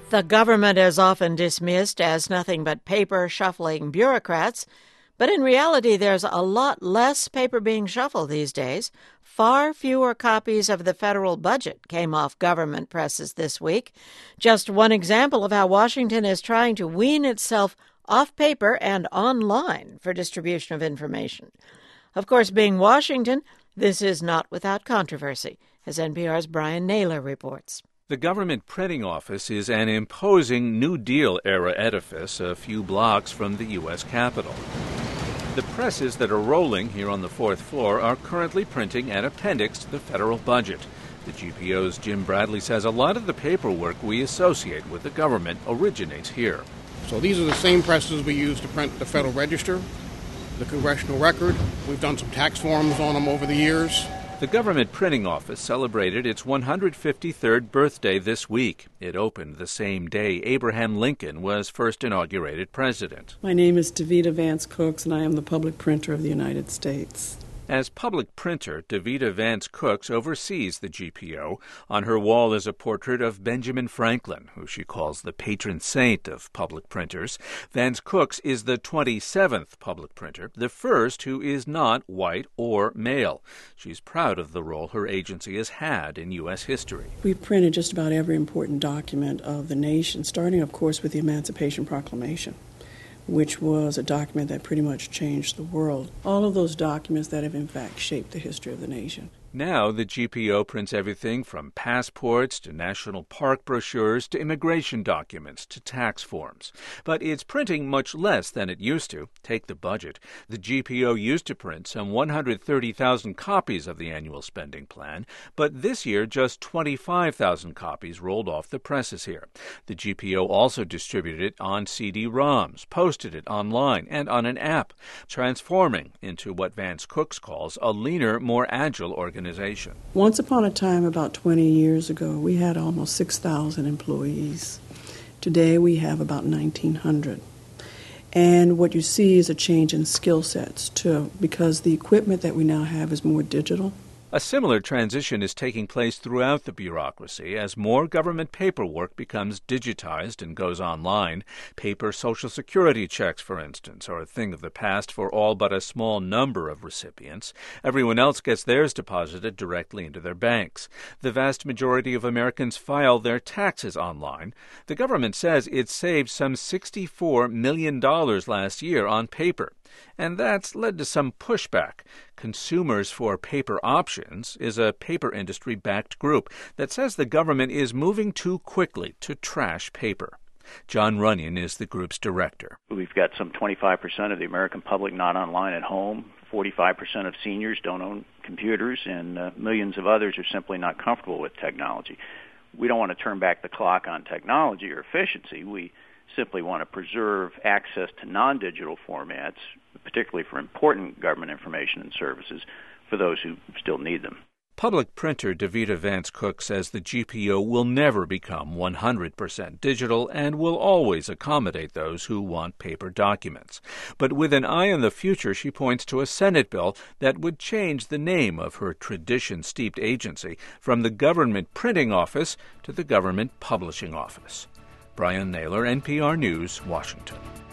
The government is often dismissed as nothing but paper-shuffling bureaucrats, but in reality there's a lot less paper being shuffled these days. Far fewer copies of the federal budget came off government presses this week. Just one example of how Washington is trying to wean itself off paper and online for distribution of information. Of course, being Washington, this is not without controversy, as NPR's Brian Naylor reports. The government printing office is an imposing New Deal-era edifice a few blocks from the U.S. Capitol. The presses that are rolling here on the fourth floor are currently printing an appendix to the federal budget. The GPO's Jim Bradley says a lot of the paperwork we associate with the government originates here. So these are the same presses we use to print the Federal Register, the Congressional Record. We've done some tax forms on them over the years. The government printing office celebrated its 153rd birthday this week. It opened the same day Abraham Lincoln was first inaugurated president. My name is Davida Vance Cooks, and I am the public printer of the United States. As public printer, Davida Vance Cooks oversees the GPO. On her wall is a portrait of Benjamin Franklin, who she calls the patron saint of public printers. Vance Cooks is the 27th public printer, the first who is not white or male. She's proud of the role her agency has had in U.S. history. We've printed just about every important document of the nation, starting, of course, with the Emancipation Proclamation, which was a document that pretty much changed the world. All of those documents that have, in fact, shaped the history of the nation. Now the GPO prints everything from passports to national park brochures to immigration documents to tax forms. But it's printing much less than it used to. Take the budget. The GPO used to print some 130,000 copies of the annual spending plan, but this year just 25,000 copies rolled off the presses here. The GPO also distributed it on CD-ROMs, posted it online, and on an app, transforming into what Vance Cooks calls a leaner, more agile organization. Once upon a time, about 20 years ago, we had almost 6,000 employees. Today, we have about 1,900. And what you see is a change in skill sets, too, because the equipment that we now have is more digital. A similar transition is taking place throughout the bureaucracy as more government paperwork becomes digitized and goes online. Paper Social Security checks, for instance, are a thing of the past for all but a small number of recipients. Everyone else gets theirs deposited directly into their banks. The vast majority of Americans file their taxes online. The government says it saved some $64 million last year on paper. And that's led to some pushback. Consumers for Paper Options is a paper industry-backed group that says the government is moving too quickly to trash paper. John Runyon is the group's director. We've got some 25% of the American public not online at home. 45% of seniors don't own computers, and millions of others are simply not comfortable with technology. We don't want to turn back the clock on technology or efficiency. We simply want to preserve access to non-digital formats, particularly for important government information and services, for those who still need them. Public printer Davida Vance Cooks says the GPO will never become 100% digital and will always accommodate those who want paper documents. But with an eye on the future, she points to a Senate bill that would change the name of her tradition-steeped agency from the Government Printing Office to the Government Publishing Office. Brian Naylor, NPR News, Washington.